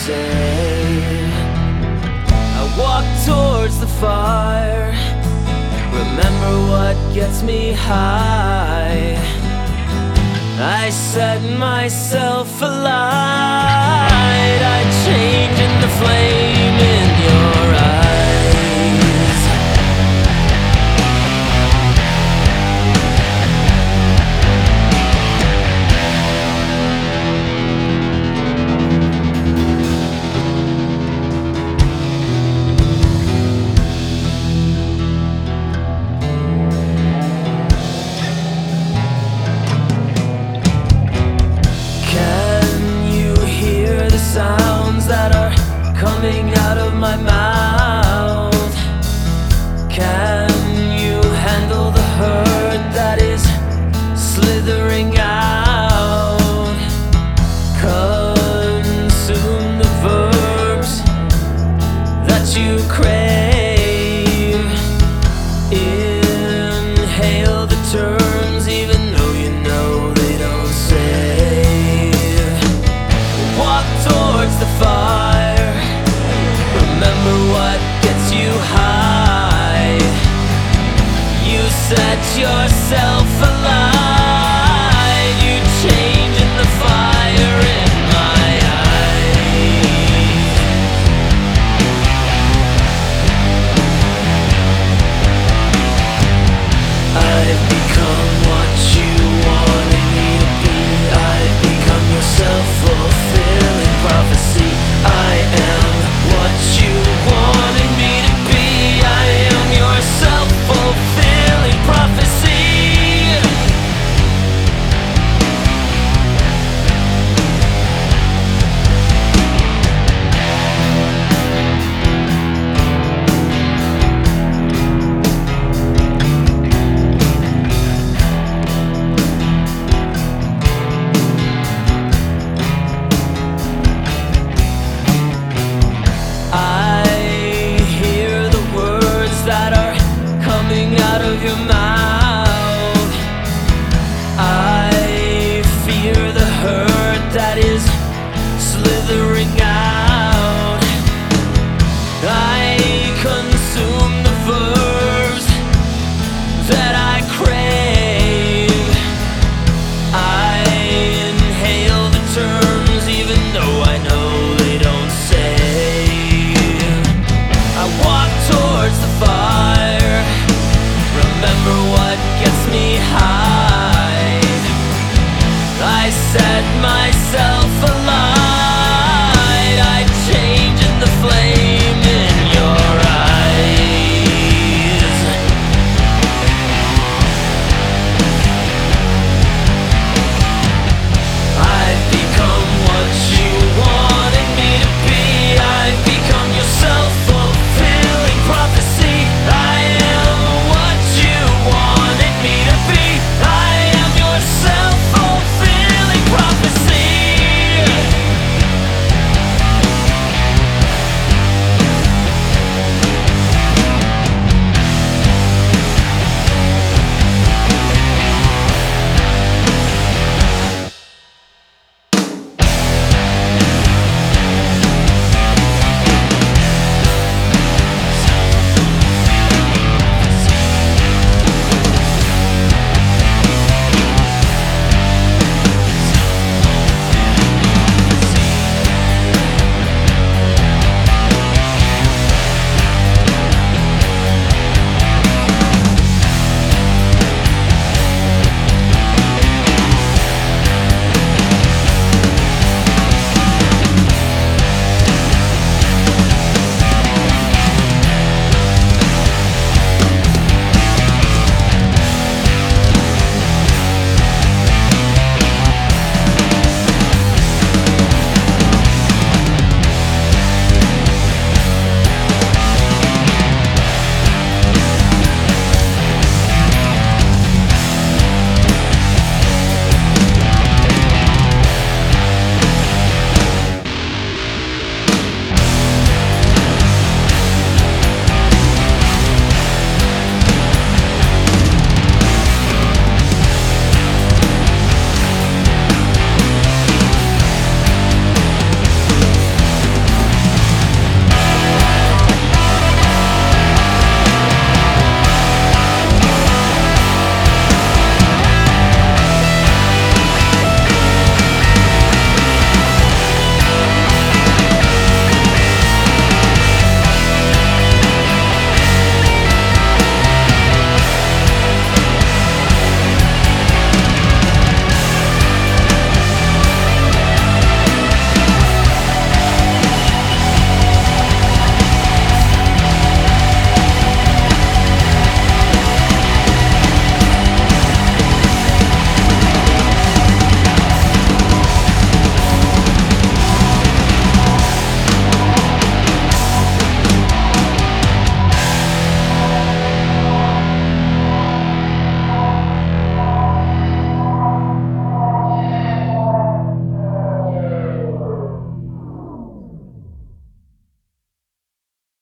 say. I walk towards the fire, remember what gets me high. I set myself alight, I change in the flame in your eyes. Sounds that are coming out of my mouth. Can you handle the hurt that is slithering out? Consume the verbs that you crave. Inhale the terms even though you know they don't save. Walk towards the fire, remember what gets you high. You set your